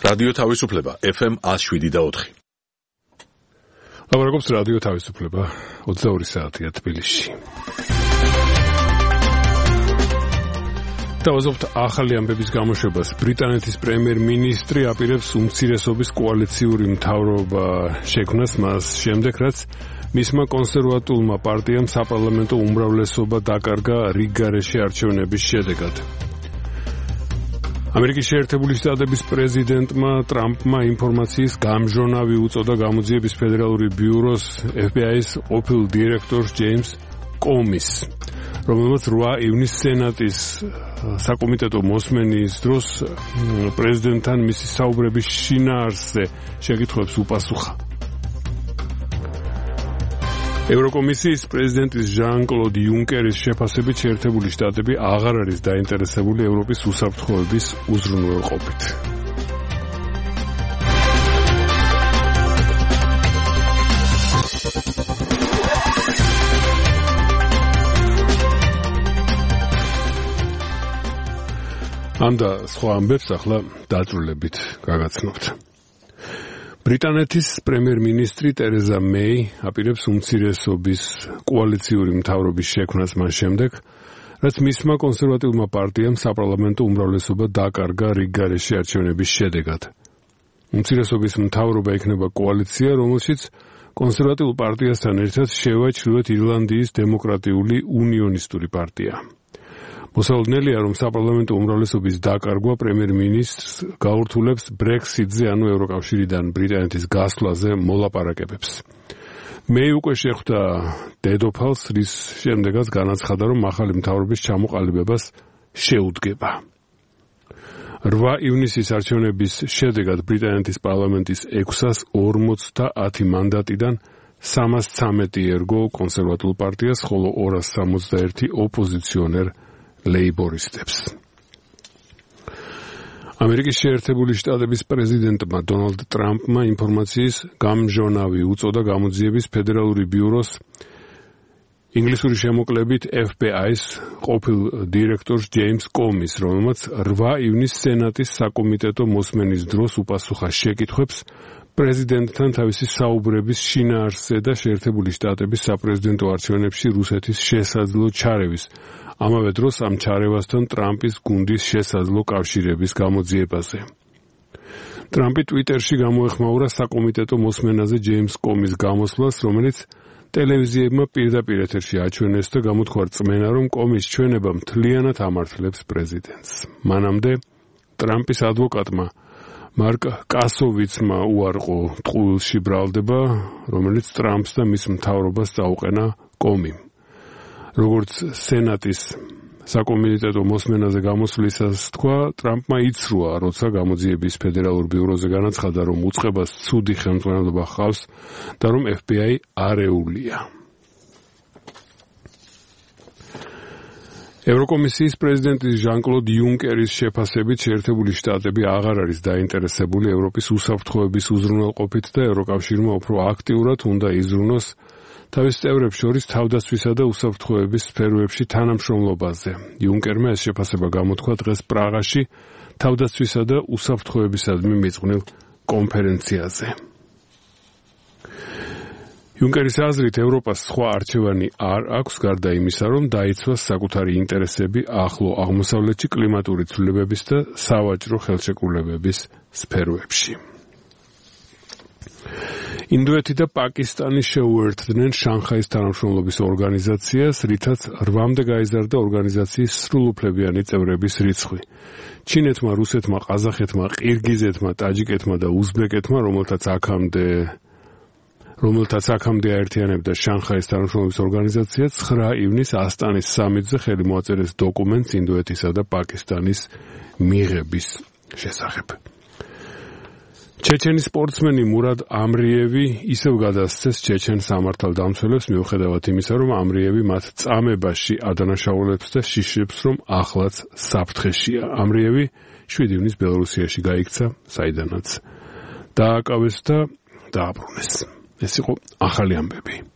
რადიო თავისუფლება FM 107.4. ლაბორატორიის რადიო თავისუფლება 22 საათია თბილისში. დავაზობთ ახალი ამბების გამოშვებას. ბრიტანეთის პრემიერ-მინისტრი აპირებს უმცირესობის კოალიციური მთავრობა შექმნას მას შემდეგ, რაც მისმა კონსერვატულმა პარტიამ საპარლამენტო უმრავლესობა დაკარგა რიგ გარეშე არჩევნების შედეგად. ამერიკის შეერთებული შტატების პრეზიდენტმა ტრამპმა ინფორმაციის გამჟონავი უწოდა გამოძიების ფედერალური ბიუროს FBI-ის ყოფილ დირექტორს ჯეიმს კომის, რომელმაც 8 ივნისს სენატის საკომიტეტო მოსმენის დროს პრეზიდენტთან მისი საუბრების შინაარსზე შეკითხვებს უპასუხა. ევროკომისიის პრეზიდენტის ჟან-კლოდ იუნკერის შეფასებით შეერთებული შტატები აღარ არის დაინტერესებული ევროპის უსაფრთხოების უზრუნველყოფით. ამ და სხვა ამბებს ახლა დაწვრილებით გაგაცნობთ. ბრიტანეთის პრემიერ-მინისტრი ტერეზა მეი აპირებს უმცირესობის კოალიციური მთავრობის შექმნას მას შემდეგ, რაც მისმა კონსერვატიულმა პარტიამ საპარლამენტო უმრავლესობა დაკარგა რიგ გარეშე არჩევნების შედეგად. უმცირესობის მთავრობა იქნება კოალიცია, რომელშიც კონსერვატიულ პარტიასთან ერთად შევა ჩრდილოეთ ირლანდიის დემოკრატიული უნიონისტური პარტია. მოსალოდნელია, რომ საპარლამენტო უმრავლესობის დაკარგვა პრემიერ-მინისტრს გაურთულებს ბრექსიტზე, ანუ ევროკავშირიდან ბრიტანეთის გასვლაზე მოლაპარაკებებს. მეი უკვე შეხვდა დედოფალს, რის შემდეგაც განაცხადა, რომ ახალი მთავრობის ჩამოყალიბებას შეუდგება. 8 ივნისის არჩევნების შედეგად ბრიტანეთის პარლამენტის 640 მანდატიდან 313 ერგო კონსერვატულ პარტიას, ხოლო 261 ოპოზიციონერ ლეიბორისტებს. ამერიკის შეერთებული შტატების პრეზიდენტმა დონალდ ტრამპმა ინფორმაციის გამჟონავი უწოდა გამოძიების ფედერალური ბიუროს ინგლისური შემოკლებით FBI-ის ყოფილ დირექტორს ჯეიმს კომის, რომელმაც 8 ივნისს სენატის საკომიტეტო მოსმენის დროს უპასუხა შეკითხვებს პრეზიდენტთან თავისი საუბრების შინაარსზე და შეერთებული შტატების საპრეზიდენტო არჩევნებში რუსეთის შესაძლო ჩარევის, ამავე დროს ამ ჩარევასთან ტრამპის გუნდის შესაძლო კავშირების გამოძიებაზე. ტრამპი ტვიტერში გამოეხმაურა საკომიტეტო მოსმენაზე ჯეიმს კომის გამოსვლას, რომელიც ტელევიზიებმა პირდაპირ ეთერში აჩვენეს და გამოთქვა რწმენა, რომ კომის ჩვენება მთლიანად ამართლებს პრეზიდენტს. მანამდე ტრამპის ადვოკატმა მარკ კასოვიცმა უარყო ტყუილში ბრალდება, რომელიც ტრამპს და მის მთავრობას წაუყენა კომიმ. როგორც სენატის საკომიტეტო მოსმენაზე გამოსვლისას თქვა, ტრამპმა იცრუა, როცა გამოძიების ფედერალურ ბიუროზე განაცხადა, რომ უწყებას ცუდი ხელმძღვანელობა ჰყავს და რომ FBI არეულია. ევროკომისიის პრეზიდენტის ჟან-კლოდ იუნკერის შეფასებით შეერთებული შტატები აღარ არის დაინტერესებული ევროპის უსაფრთხოების უზრუნველყოფით და ევროკავშირმა უფრო აქტიურად უნდა იზრუნოს თავის წევრებს შორის თავდაცვისა და უსაფრთხოების სფეროებში თანამშრომლობაზე. იუნკერმა ეს შეფასება გამოთქვა დღეს პრაღაში თავდაცვისა და უსაფრთხოებისადმი მიძღვნილ კონფერენციაზე. იუნკერის აზრით, ევროპას სხვა არჩევანი არ აქვს, გარდა იმისა, რომ დაიცვას საკუთარი ინტერესები ახლო აღმოსავლეთში კლიმატური ცვლილებების და სავაჭრო ხელშეკრულებების სფეროებში. ინდოეთი და პაკისტანი შეუერთდნენ შანხაის თანამშრომლობის ორგანიზაციას, რითაც 8-მდე გაიზარდა ორგანიზაციის სრულუფლებიანი წევრების რიცხვი. ჩინეთმა, რუსეთმა, ყაზახეთმა, ყირგიზეთმა, ტაჯიკეთმა და უზბეკეთმა, რომელთაც აქამდე აერთიანებდა შანხაის თანამშრომლობის ორგანიზაცია, 9 ივნისს ასტანის სამიტზე ხელი მოაწერეს დოკუმენტს ინდოეთისა და პაკისტანის მიღების შესახებ. ჩეჩენის სპორტსმენი მურად ამრიევი ისევ გადასცეს ჩეჩენ სამართალდამცველებს, მიუხედავად იმისა, რომ ამრიევი მათ წამებაში ადანაშაულებს და შიშებს, რომ ახლაც საფრთხეშია. ამრიევი 7 ივნისს ბელორუსიაში გაიქცა, საიდანაც დააკავეს და დააბრუნეს. ეს იყო ახალი ამბები.